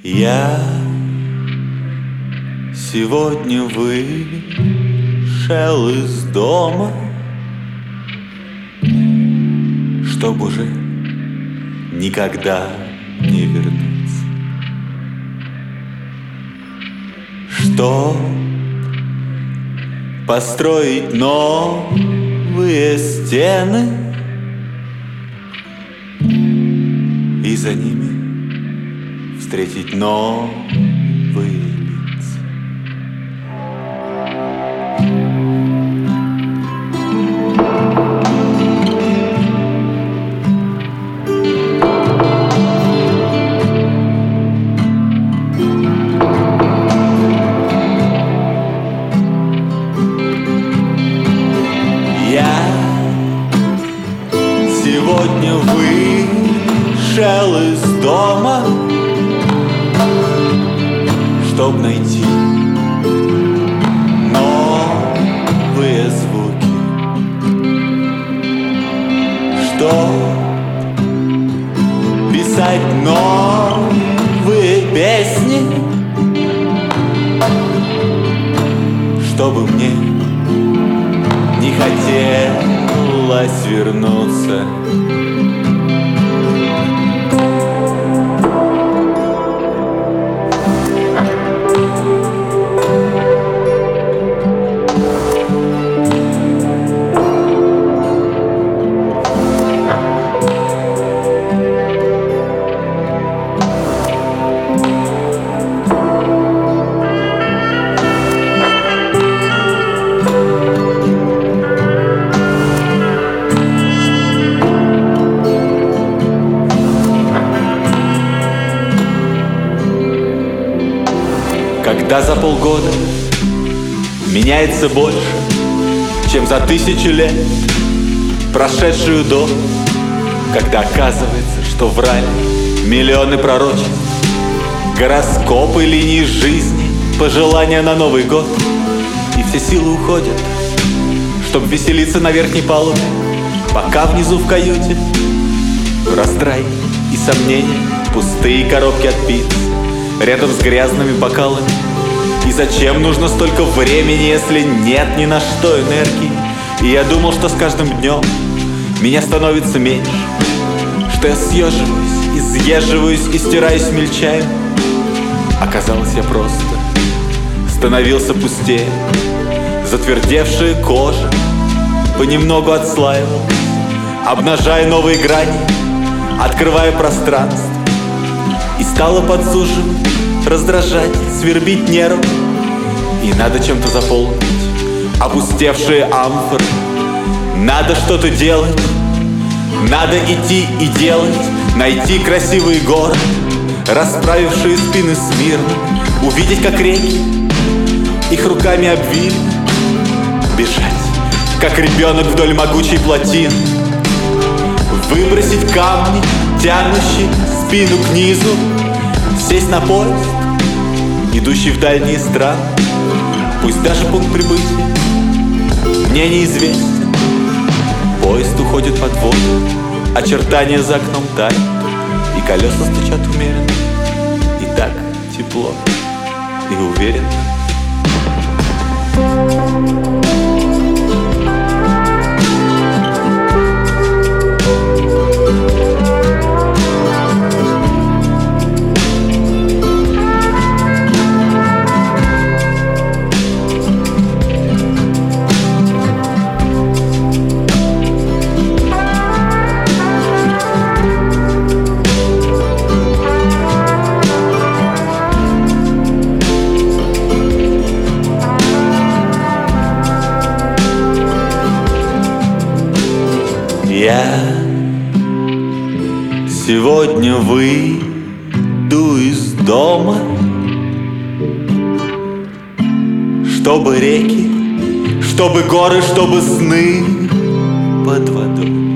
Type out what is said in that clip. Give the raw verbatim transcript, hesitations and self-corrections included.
Я сегодня вышел из дома, чтоб уже никогда не вернуться, чтоб построить новые стены и за ними встретить новые лица. Я сегодня вышел из дома, чтоб найти новые звуки, чтоб писать новые песни, чтобы мне не хотелось вернуться. Когда за полгода меняется больше, чем за тысячу лет, прошедшую до, когда оказывается, что врали миллионы пророчеств, гороскопы, линии жизни, пожелания на Новый год, и все силы уходят, чтоб веселиться на верхней палубе, пока внизу в каюте раздрай и сомнения, пустые коробки от пиццы рядом с грязными бокалами. И зачем нужно столько времени, если нет ни на что энергии? И я думал, что с каждым днем меня становится меньше, что я съеживаюсь, изъеживаюсь и стираюсь мельчаем. Оказалось, я просто становился пустее. Затвердевшая кожа понемногу отслаивалась, обнажая новые грани, открывая пространство. И стало подсуживать, раздражать, свербить нервы. И надо чем-то заполнить опустевшие амфоры. Надо что-то делать, надо идти и делать, найти красивые горы, расправившие спины смирно, увидеть, как реки их руками обвили, бежать, как ребенок вдоль могучей плотины, выбросить камни, тянущие спину к низу, сесть на поезд, идущий в дальние страны. Пусть даже пункт прибытия мне неизвестен. Поезд уходит под воду, очертания за окном тают, и колеса стучат умеренно, и так тепло и уверенно. Я сегодня выйду из дома, чтобы реки, чтобы горы, чтобы сны под водой.